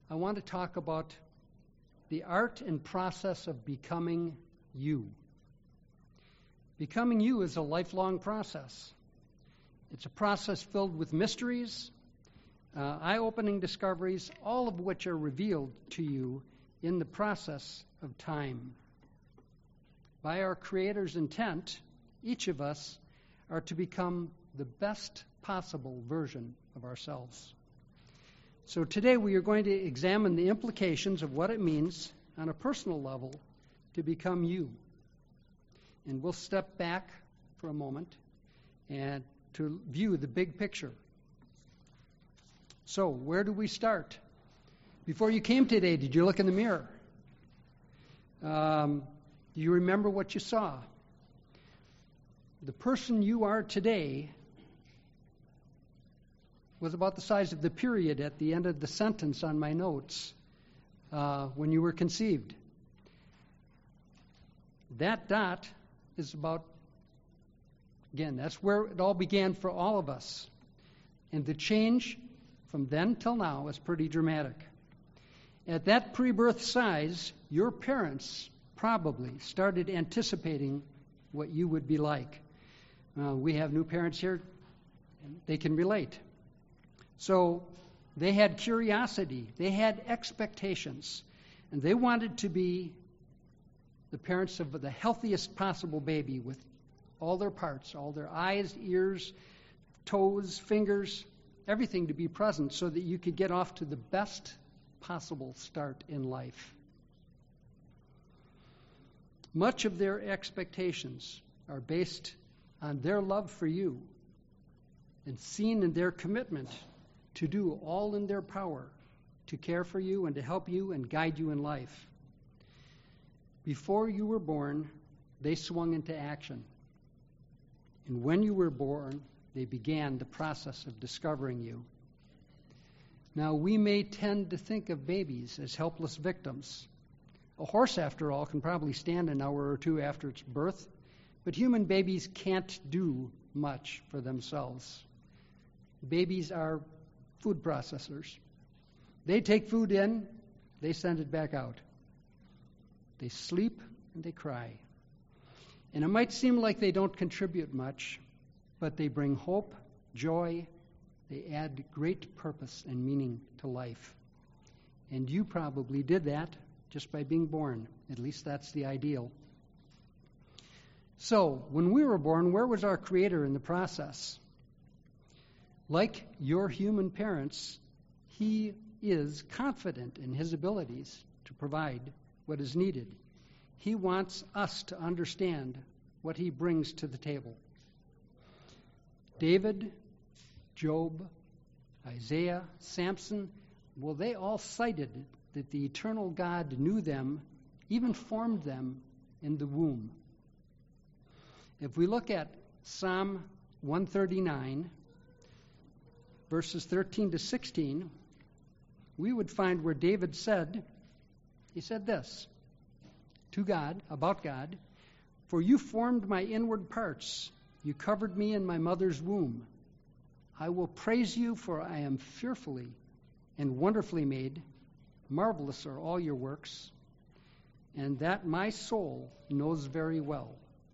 I want to talk about the art and process of becoming you. Becoming you is a lifelong process. It's a process filled with mysteries, eye-opening discoveries, all of which are revealed to you in the process of time. By our Creator's intent, each of us are to become the best possible version of ourselves. So today we are going to examine the implications of what it means on a personal level to become you. And we'll step back for a moment and to view the big picture. So, where do we start? Before you came today, did you look in the mirror? Do you remember what you saw? The person you are today was about the size of the period at the end of the sentence on my notes when you were conceived. That dot is about, again, that's where it all began for all of us. And the change from then till now is pretty dramatic. At that pre-birth size, your parents probably started anticipating what you would be like. We have new parents here, and they can relate. So they had curiosity, they had expectations, and they wanted to be the parents of the healthiest possible baby with all their parts, all their eyes, ears, toes, fingers, everything to be present so that you could get off to the best possible start in life. Much of their expectations are based on their love for you and seen in their commitment to do all in their power to care for you and to help you and guide you in life. Before you were born, they swung into action. And when you were born, they began the process of discovering you. Now, we may tend to think of babies as helpless victims. A horse, after all, can probably stand an hour or two after its birth, but human babies can't do much for themselves. Babies are food processors. They take food in, they send it back out. They sleep and they cry. And it might seem like they don't contribute much, but they bring hope, joy, they add great purpose and meaning to life. And you probably did that just by being born. At least that's the ideal. So, when we were born, where was our Creator in the process? Like your human parents, He is confident in His abilities to provide what is needed. He wants us to understand what He brings to the table. David, Job, Isaiah, Samson, well, they all cited that the eternal God knew them, even formed them in the womb. If we look at Psalm 139, verses 13 to 16, we would find where David said, he said this to God, about God, "For you formed my inward parts. You covered me in my mother's womb. I will praise you, for I am fearfully and wonderfully made. Marvelous are all your works, and that my soul knows very well.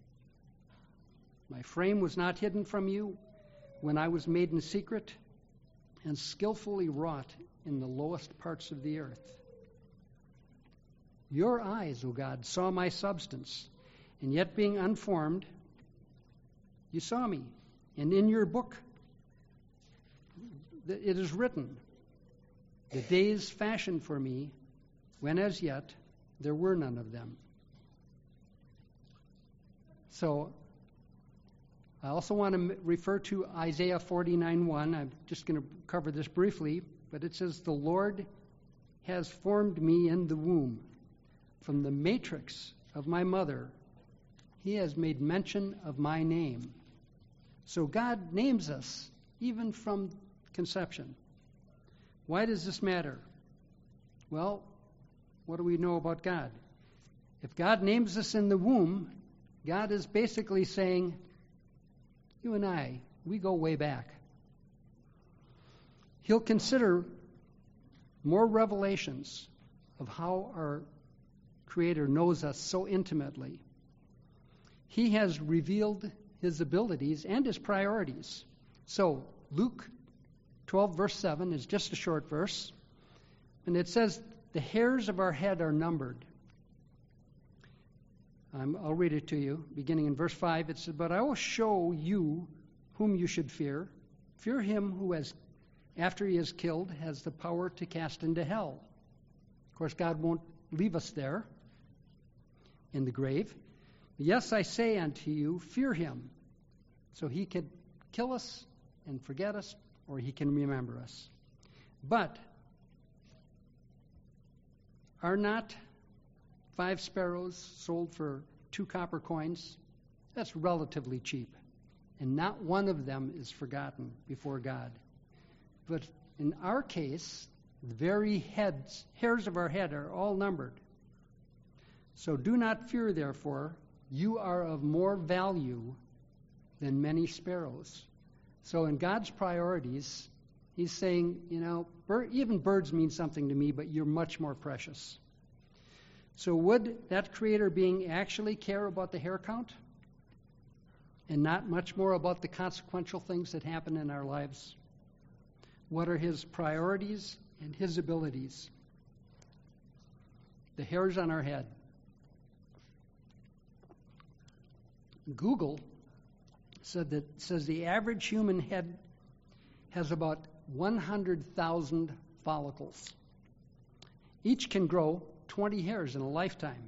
My frame was not hidden from you when I was made in secret and skillfully wrought in the lowest parts of the earth. Your eyes, O God, saw my substance, and yet being unformed, you saw me. And in your book it is written, the days fashioned for me, when as yet there were none of them." So, I also want to refer to Isaiah 49:1. I'm just going to cover this briefly, but it says, "The Lord has formed me in the womb. From the matrix of my mother, He has made mention of my name." So God names us even from conception. Why does this matter? Well, what do we know about God? If God names us in the womb, God is basically saying, you and I, we go way back. He'll consider more revelations of how our Creator knows us so intimately. He has revealed his abilities and his priorities. So, Luke 12, verse 7 is just a short verse. And it says, the hairs of our head are numbered. I'll read it to you. Beginning in verse 5, it says, but I will show you whom you should fear. Fear him who has, after he is killed, has the power to cast into hell. Of course, God won't leave us there in the grave. Yes, I say unto you, fear him. So he can kill us and forget us, or he can remember us. But are not 5 sparrows sold for 2 copper coins? That's relatively cheap. And not one of them is forgotten before God. But in our case, the very hairs of our head are all numbered. So do not fear, therefore, you are of more value than many sparrows. So in God's priorities, he's saying, even birds mean something to me, but you're much more precious. So would that Creator being actually care about the hair count and not much more about the consequential things that happen in our lives? What are his priorities and his abilities? The hairs on our head. Google says the average human head has about 100,000 follicles. Each can grow 20 hairs in a lifetime.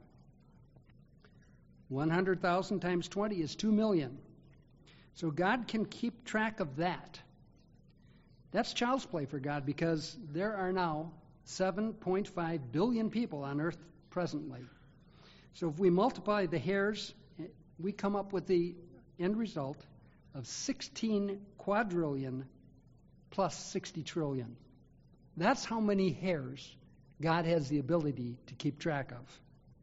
100,000 times 20 is 2 million. So God can keep track of that. That's child's play for God, because there are now 7.5 billion people on earth presently. So if we multiply the hairs, we come up with the end result of 16 quadrillion plus 60 trillion. That's how many hairs God has the ability to keep track of.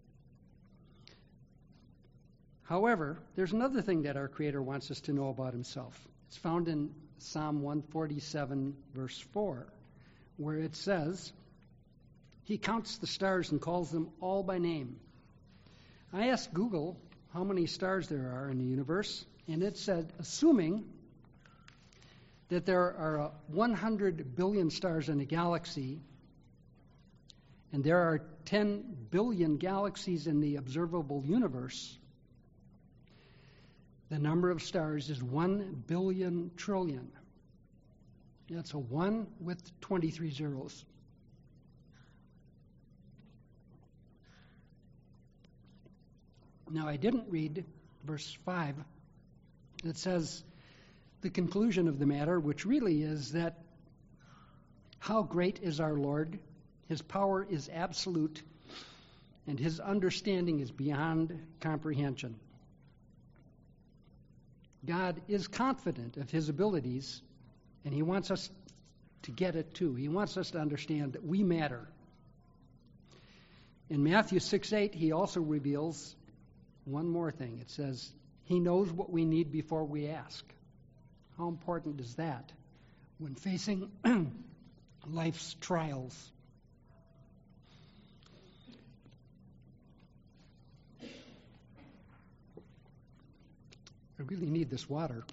However, there's another thing that our Creator wants us to know about himself. It's found in Psalm 147, verse 4, where it says, he counts the stars and calls them all by name. I asked Google how many stars there are in the universe, and it said, assuming that there are 100 billion stars in a galaxy, and there are 10 billion galaxies in the observable universe, the number of stars is 1 billion trillion. That's a 1 with 23 zeros. Now, I didn't read verse 5 that says the conclusion of the matter, which really is that how great is our Lord? His power is absolute, and his understanding is beyond comprehension. God is confident of his abilities, and he wants us to get it too. He wants us to understand that we matter. In Matthew 6:8, he also reveals one more thing. It says, he knows what we need before we ask. How important is that when facing life's trials? I really need this water.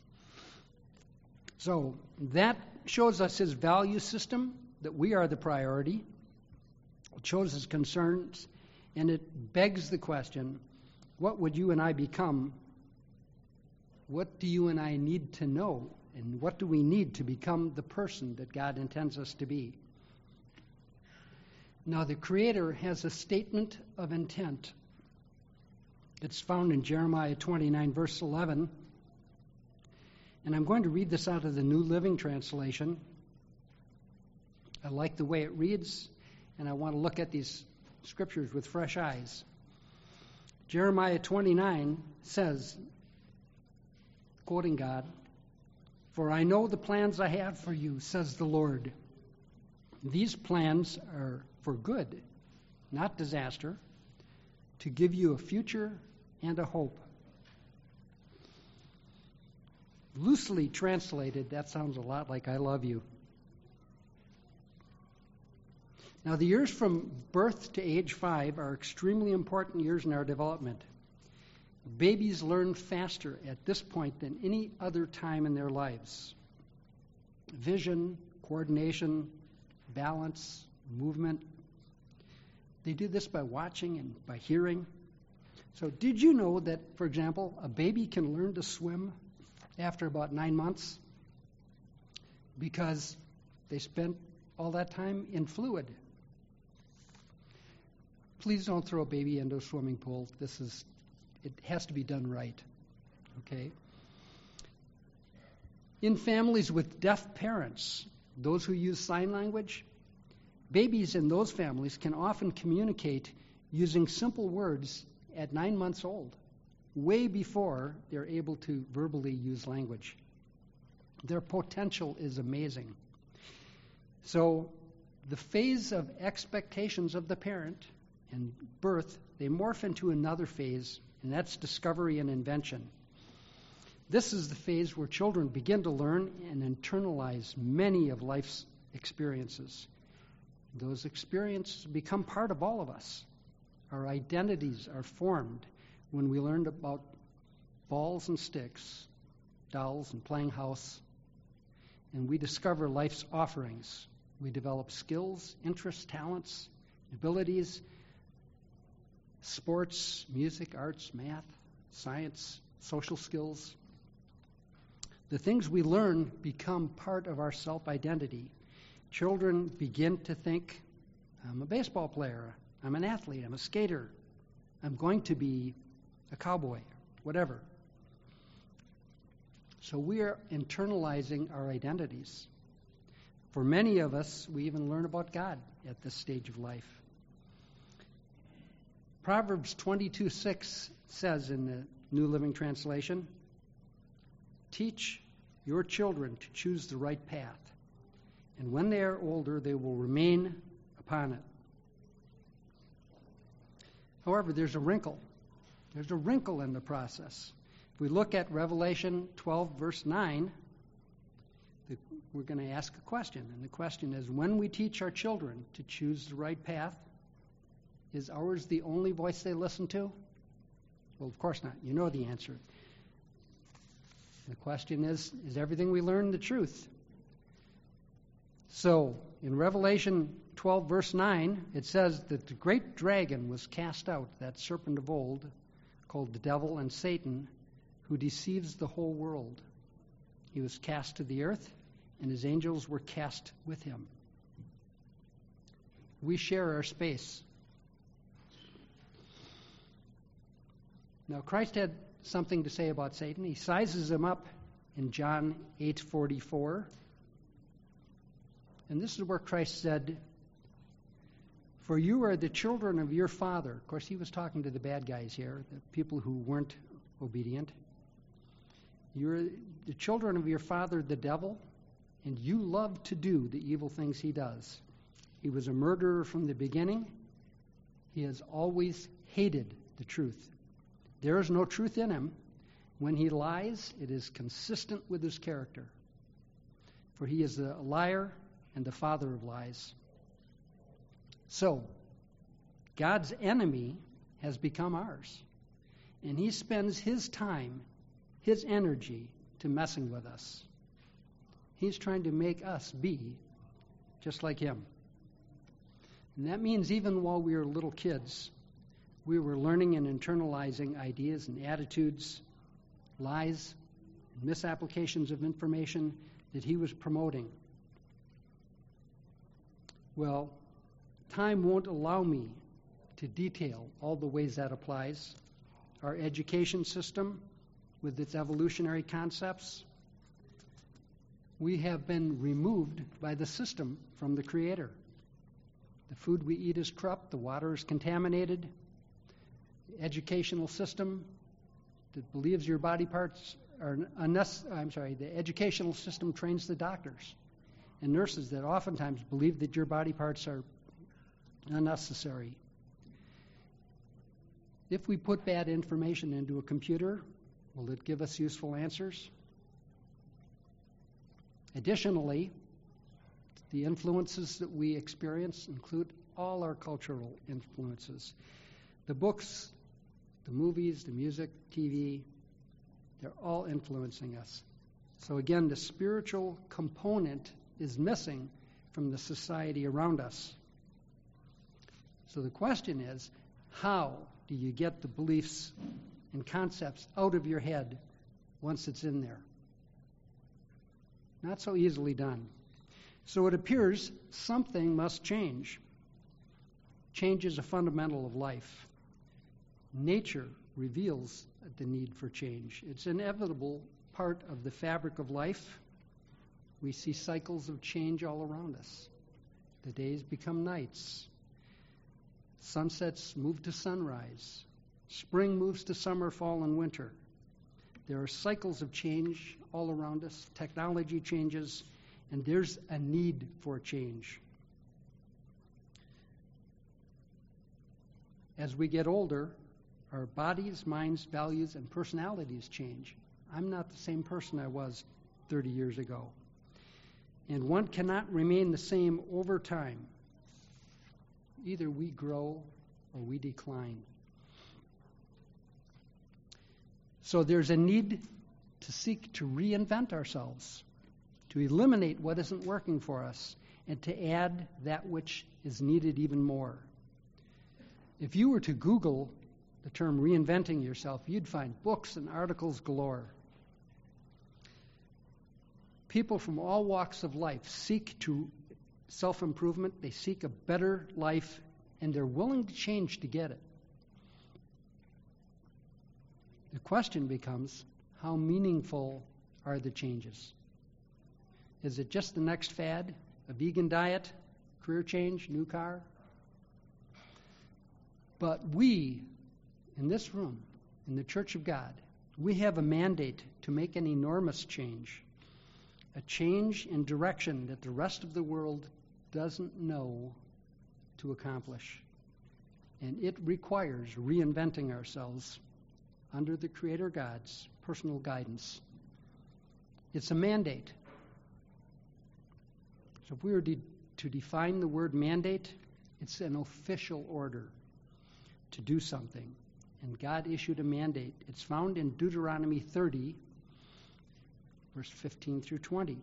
So that shows us his value system, that we are the priority. It shows his concerns, and it begs the question, what would you and I become? What do you and I need to know? And what do we need to become the person that God intends us to be? Now, the Creator has a statement of intent. It's found in Jeremiah 29, verse 11. And I'm going to read this out of the New Living Translation. I like the way it reads, and I want to look at these scriptures with fresh eyes. Jeremiah 29 says, quoting God, for I know the plans I have for you, says the Lord. These plans are for good, not disaster, to give you a future and a hope. Loosely translated, that sounds a lot like I love you. Now, the years from birth to age 5 are extremely important years in our development. Babies learn faster at this point than any other time in their lives. Vision, coordination, balance, movement. They do this by watching and by hearing. So did you know that, for example, a baby can learn to swim after about 9 months because they spent all that time in fluid? Please don't throw a baby into a swimming pool. It has to be done right, okay? In families with deaf parents, those who use sign language, babies in those families can often communicate using simple words at 9 months old, way before they're able to verbally use language. Their potential is amazing. So the phase of expectations of the parent and birth, they morph into another phase, and that's discovery and invention. This is the phase where children begin to learn and internalize many of life's experiences. Those experiences become part of all of us. Our identities are formed when we learned about balls and sticks, dolls and playing house, and we discover life's offerings. We develop skills, interests, talents, abilities, sports, music, arts, math, science, social skills. The things we learn become part of our self-identity. Children begin to think, I'm a baseball player, I'm an athlete, I'm a skater, I'm going to be a cowboy, whatever. So we are internalizing our identities. For many of us, we even learn about God at this stage of life. Proverbs 22:6 says in the New Living Translation, teach your children to choose the right path, and when they are older, they will remain upon it. However, there's a wrinkle. There's a wrinkle in the process. If we look at Revelation 12, verse 9, we're going to ask a question. And the question is, when we teach our children to choose the right path, is ours the only voice they listen to? Well, of course not. You know the answer. The question is everything we learn the truth? So, in Revelation 12, verse 9, it says that the great dragon was cast out, that serpent of old, called the devil and Satan, who deceives the whole world. He was cast to the earth, and his angels were cast with him. We share our space. Now, Christ had something to say about Satan. He sizes him up in John 8:44. And this is where Christ said, for you are the children of your father. Of course, he was talking to the bad guys here, the people who weren't obedient. You're the children of your father, the devil, and you love to do the evil things he does. He was a murderer from the beginning. He has always hated the truth. There is no truth in him. When he lies, it is consistent with his character. For he is a liar and the father of lies. So, God's enemy has become ours. And he spends his time, his energy, to messing with us. He's trying to make us be just like him. And that means even while we were little kids, we were learning and internalizing ideas and attitudes, lies, and misapplications of information that he was promoting. Well, time won't allow me to detail all the ways that applies. Our education system, with its evolutionary concepts, we have been removed by the system from the Creator. The food we eat is corrupt, the water is contaminated. The educational system that believes your body parts are the educational system trains the doctors and nurses that oftentimes believe that your body parts are unnecessary. If we put bad information into a computer, will it give us useful answers? Additionally, The influences that we experience include all our cultural influences. The books, the movies, the music, TV, they're all influencing us. So again, the spiritual component is missing from the society around us. So the question is, how do you get the beliefs and concepts out of your head once it's in there? Not so easily done. So it appears something must change. Change is a fundamental of life. Nature reveals the need for change. It's an inevitable part of the fabric of life. We see cycles of change all around us. The days become nights. Sunsets move to sunrise. Spring moves to summer, fall, and winter. There are cycles of change all around us. Technology changes, and there's a need for change. As we get older, our bodies, minds, values, and personalities change. I'm not the same person I was 30 years ago. And one cannot remain the same over time. Either we grow or we decline. So there's a need to seek to reinvent ourselves, to eliminate what isn't working for us, and to add that which is needed even more. If you were to Google the term reinventing yourself, you'd find books and articles galore. People from all walks of life seek to self-improvement, they seek a better life, and they're willing to change to get it. The question becomes, how meaningful are the changes? Is it just the next fad, a vegan diet, career change, new car? But we, in this room, in the Church of God, we have a mandate to make an enormous change, a change in direction that the rest of the world doesn't know to accomplish. And it requires reinventing ourselves under the Creator God's personal guidance. It's a mandate. So if we were to define the word mandate, it's an official order to do something. And God issued a mandate. It's found in Deuteronomy 30, verse 15 through 20.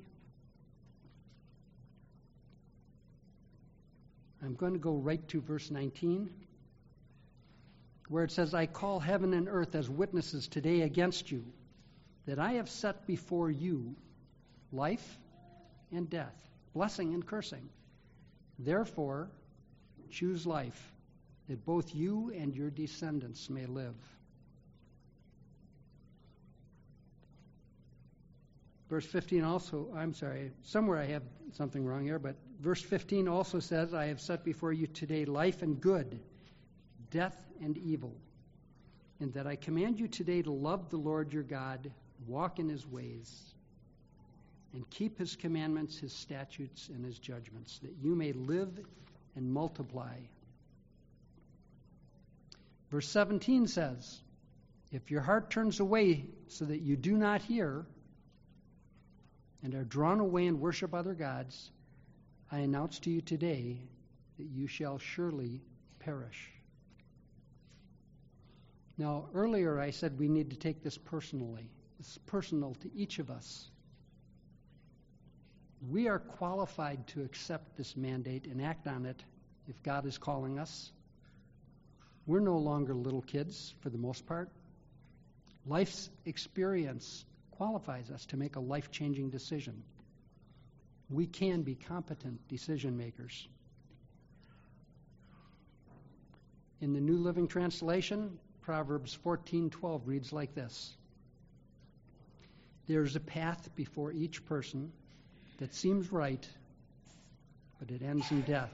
I'm going to go right to verse 19, where it says, I call heaven and earth as witnesses today against you, that I have set before you life and death, blessing and cursing. Therefore, choose life, that both you and your descendants may live. Verse 15 also, somewhere I have something wrong here, but verse 15 also says, I have set before you today life and good, death and evil, and that I command you today to love the Lord your God, walk in his ways, and keep his commandments, his statutes, and his judgments, that you may live and multiply. Verse 17 says, if your heart turns away so that you do not hear and are drawn away and worship other gods, I announce to you today that you shall surely perish. Now, earlier I said we need to take this personally. It's personal to each of us. We are qualified to accept this mandate and act on it if God is calling us. We're no longer little kids, for the most part. Life's experience qualifies us to make a life-changing decision. We can be competent decision makers. In the New Living Translation, Proverbs 14:12 reads like this. There's a path before each person that seems right, but it ends in death.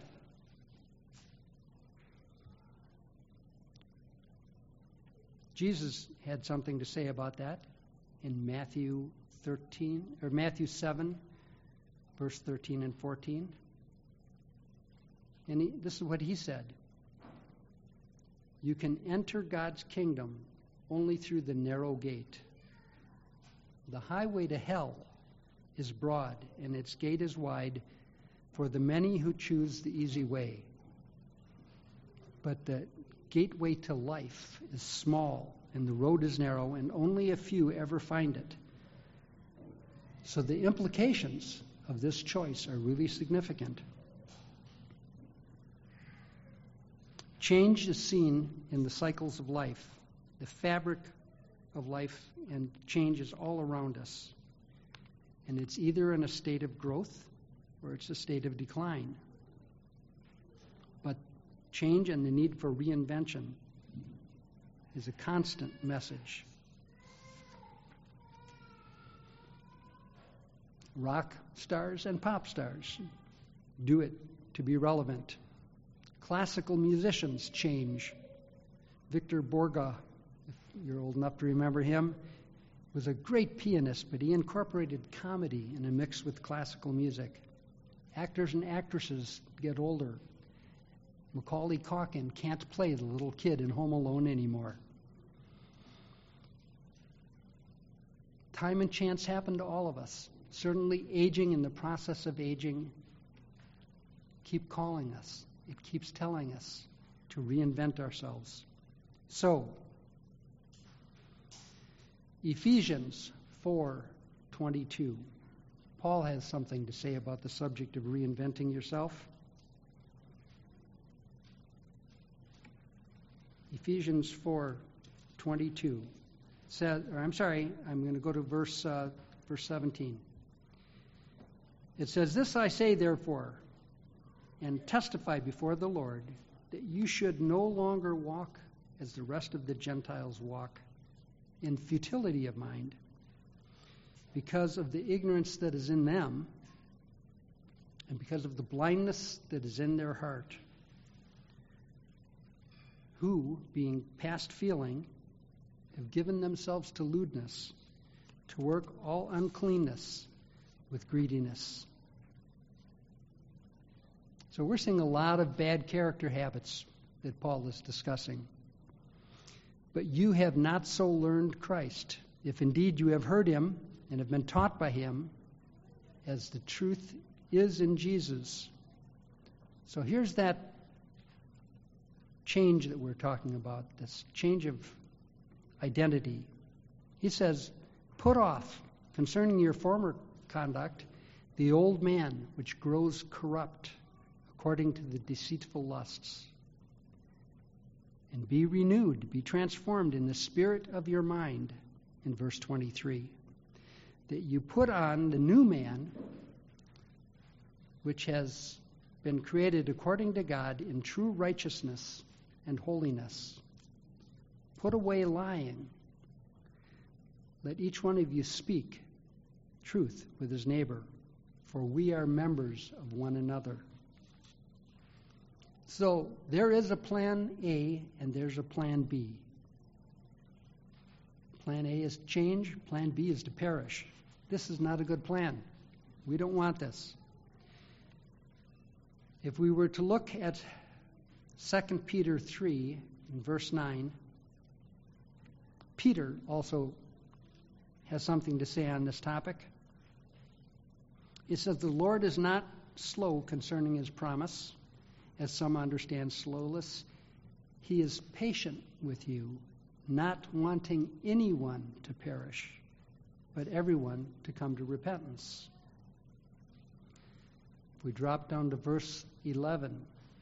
Jesus had something to say about that in Matthew 7, verse 13 and 14. And this is what he said. You can enter God's kingdom only through the narrow gate. The highway to hell is broad, and its gate is wide for the many who choose the easy way. But the gateway to life is small, and the road is narrow, and only a few ever find it. So the implications of this choice are really significant. Change is seen in the cycles of life. The fabric of life and change is all around us. And it's either in a state of growth or it's a state of decline. But change and the need for reinvention is a constant message. Rock stars and pop stars do it to be relevant. Classical musicians change. Victor Borge, if you're old enough to remember him, was a great pianist, but he incorporated comedy in a mix with classical music. Actors and actresses get older. Macaulay Culkin can't play the little kid in Home Alone anymore. Time and chance happen to all of us. Certainly aging and the process of aging keep calling us. It keeps telling us to reinvent ourselves. So, Ephesians 4:22. Paul has something to say about the subject of reinventing yourself. Ephesians 4:22 says, I'm going to go to verse 17. It says, "This I say, therefore, and testify before the Lord, that you should no longer walk as the rest of the Gentiles walk, in futility of mind, because of the ignorance that is in them, and because of the blindness that is in their heart, who, being past feeling, have given themselves to lewdness, to work all uncleanness with greediness." So we're seeing a lot of bad character habits that Paul is discussing. "But you have not so learned Christ, if indeed you have heard him and have been taught by him, as the truth is in Jesus." So here's that change that we're talking about, this change of identity. He says, "Put off, concerning your former conduct, the old man which grows corrupt according to the deceitful lusts, and be renewed, be transformed in the spirit of your mind," in verse 23, "that you put on the new man, which has been created according to God in true righteousness and holiness. Put away lying. Let each one of you speak truth with his neighbor, for we are members of one another." So there is a plan A and there's a plan B. Plan A is change, plan B is to perish. This is not a good plan. We don't want this. If we were to look at 2 Peter 3 in verse 9, Peter also has something to say on this topic. It says, "The Lord is not slow concerning his promise, as some understand slowness. He is patient with you, not wanting anyone to perish, but everyone to come to repentance." If we drop down to verse 11,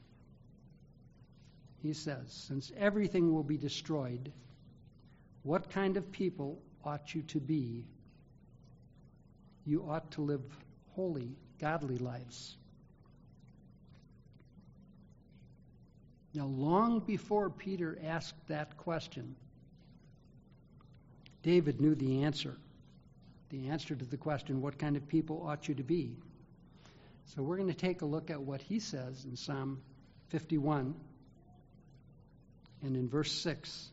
he says, "Since everything will be destroyed, what kind of people ought you to be? You ought to live holy, godly lives." Now, long before Peter asked that question, David knew the answer to the question, what kind of people ought you to be? So we're going to take a look at what he says in Psalm 51 and in verse 6.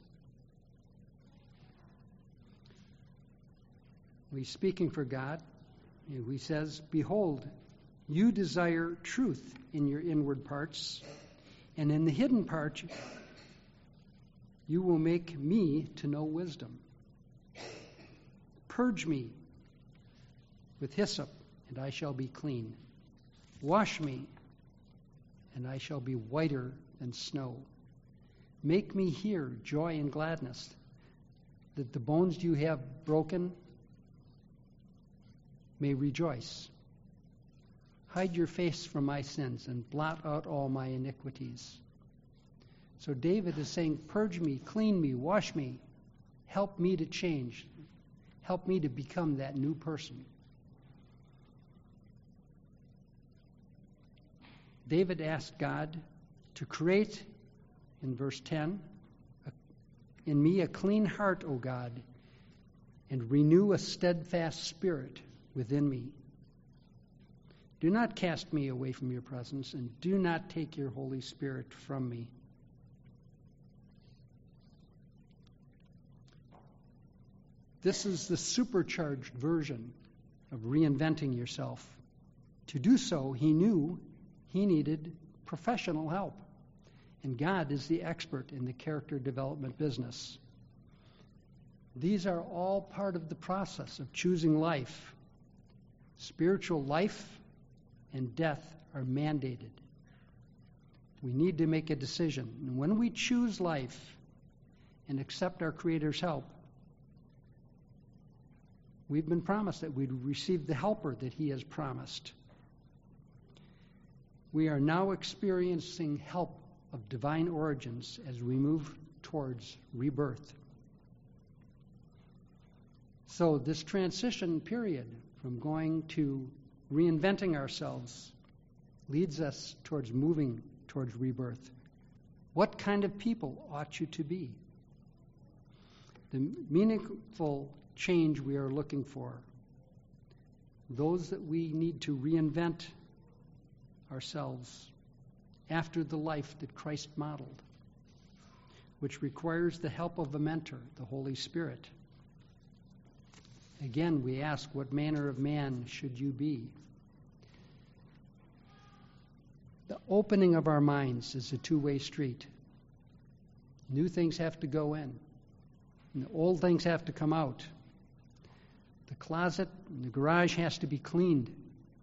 He's speaking for God. He says, "Behold, you desire truth in your inward parts, and in the hidden part you will make me to know wisdom. Purge me with hyssop, and I shall be clean, Wash me, and I shall be whiter than snow. Make me hear joy and gladness, that the bones you have broken may rejoice. Hide your face from my sins and blot out all my iniquities. So David is saying, purge me, clean me, wash me, help me to change, help me to become that new person. David asked God to create, in verse 10, in me a clean heart, O God, and renew a steadfast spirit within me. Do not cast me away from your presence, and do not take your Holy Spirit from me. This is the supercharged version of reinventing yourself. To do so, he knew he needed professional help. And God is the expert in the character development business. These are all part of the process of choosing life. Spiritual life and death are mandated. We need to make a decision. And when we choose life and accept our Creator's help, we've been promised that we'd receive the helper that he has promised. We are now experiencing help of divine origins as we move towards rebirth. So this transition period from going to reinventing ourselves leads us towards moving towards rebirth. What kind of people ought you to be? The meaningful change we are looking for, those that we need to reinvent ourselves after the life that Christ modeled, which requires the help of a mentor, the Holy Spirit. Again, we ask, what manner of man should you be? The opening of our minds is a two-way street. New things have to go in, and the old things have to come out. The closet and the garage has to be cleaned.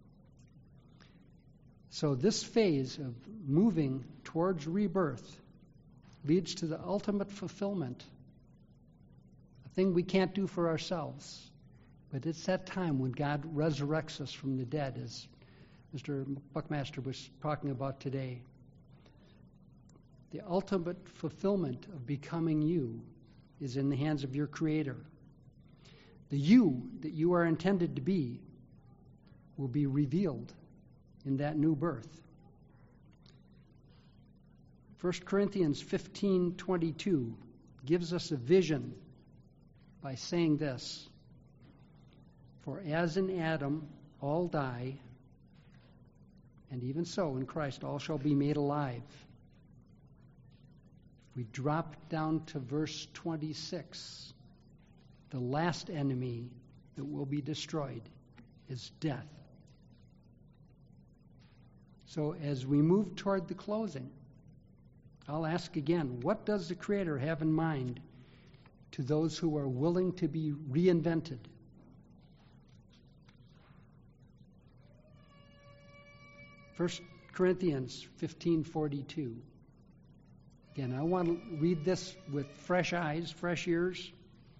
So this phase of moving towards rebirth leads to the ultimate fulfillment, a thing we can't do for ourselves. But it's that time when God resurrects us from the dead, as Mr. Buckmaster was talking about today. The ultimate fulfillment of becoming you is in the hands of your Creator. The you that you are intended to be will be revealed in that new birth. 1 Corinthians 15:22 gives us a vision by saying this: for as in Adam all die, and even so in Christ all shall be made alive. If we drop down to verse 26, the last enemy that will be destroyed is death. So as we move toward the closing, I'll ask again, what does the Creator have in mind to those who are willing to be reinvented? First Corinthians 15:42. Again, I want to read this with fresh eyes, fresh ears.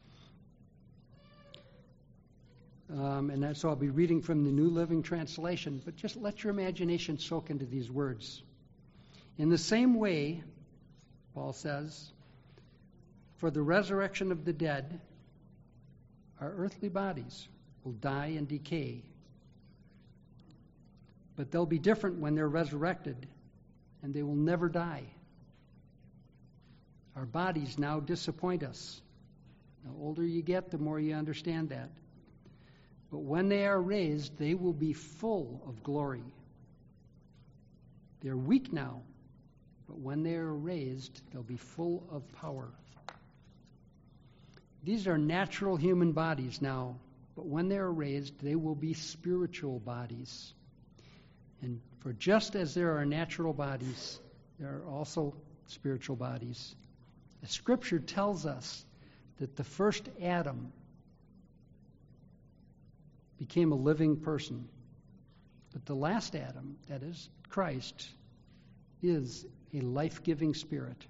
So I'll be reading from the New Living Translation, but just let your imagination soak into these words. In the same way, Paul says, for the resurrection of the dead, our earthly bodies will die and decay. But they'll be different when they're resurrected, and they will never die. Our bodies now disappoint us. The older you get, the more you understand that. But when they are raised, they will be full of glory. They're weak now, but when they are raised, they'll be full of power. These are natural human bodies now, but when they are raised, they will be spiritual bodies. And for just as there are natural bodies, there are also spiritual bodies. The Scripture tells us that the first Adam became a living person. But the last Adam, that is Christ, is a life-giving spirit.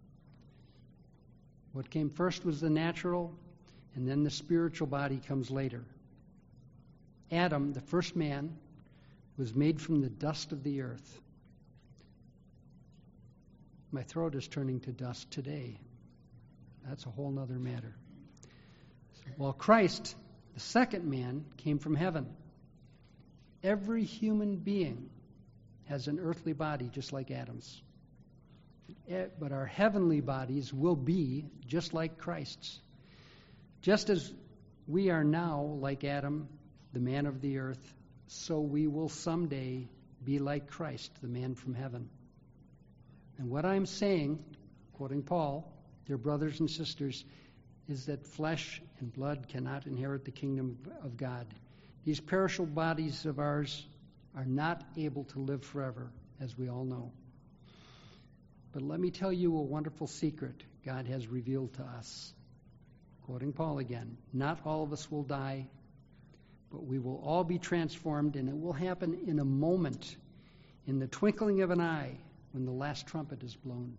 What came first was the natural, and then the spiritual body comes later. Adam, the first man, was made from the dust of the earth. My throat is turning to dust today. That's a whole other matter. While Christ, the second man, came from heaven. Every human being has an earthly body just like Adam's. But our heavenly bodies will be just like Christ's. Just as we are now like Adam, the man of the earth, so we will someday be like Christ, the man from heaven. And what I'm saying, quoting Paul, dear brothers and sisters, is that flesh and blood cannot inherit the kingdom of God. These perishable bodies of ours are not able to live forever, as we all know. But let me tell you a wonderful secret God has revealed to us. Quoting Paul again, not all of us will die, but we will all be transformed, and it will happen in a moment, in the twinkling of an eye, when the last trumpet is blown.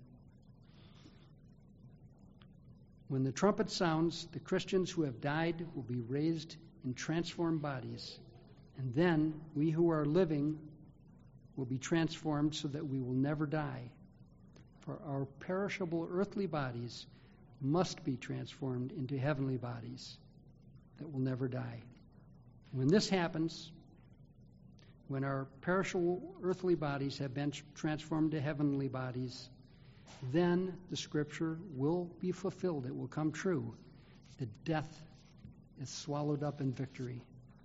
When the trumpet sounds, the Christians who have died will be raised in transformed bodies, and then we who are living will be transformed so that we will never die. For our perishable earthly bodies must be transformed into heavenly bodies that will never die. When this happens, when our perishable earthly bodies have been transformed to heavenly bodies, then the scripture will be fulfilled. It will come true. The death is swallowed up in victory.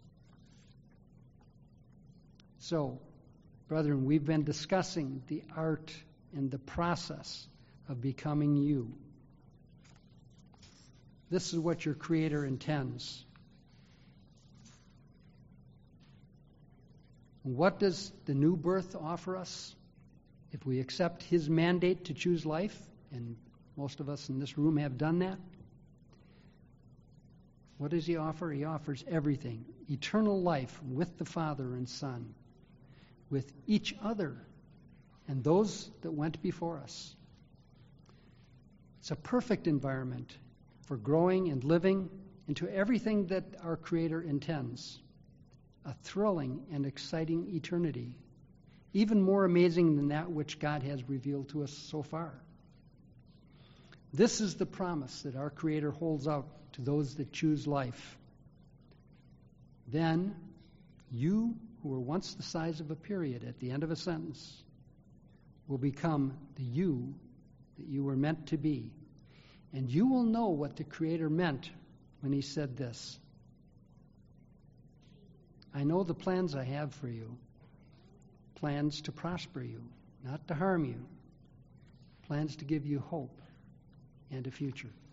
So, brethren, we've been discussing the art and the process of becoming you. This is what your Creator intends. What does the new birth offer us? If we accept His mandate to choose life, and most of us in this room have done that, what does He offer? He offers everything. Eternal life with the Father and Son, with each other, and those that went before us. It's a perfect environment for growing and living into everything that our Creator intends. A thrilling and exciting eternity, even more amazing than that which God has revealed to us so far. This is the promise that our Creator holds out to those that choose life. Then, you who were once the size of a period at the end of a sentence will become the you that you were meant to be. And you will know what the Creator meant when He said this: I know the plans I have for you, plans to prosper you, not to harm you, plans to give you hope and a future.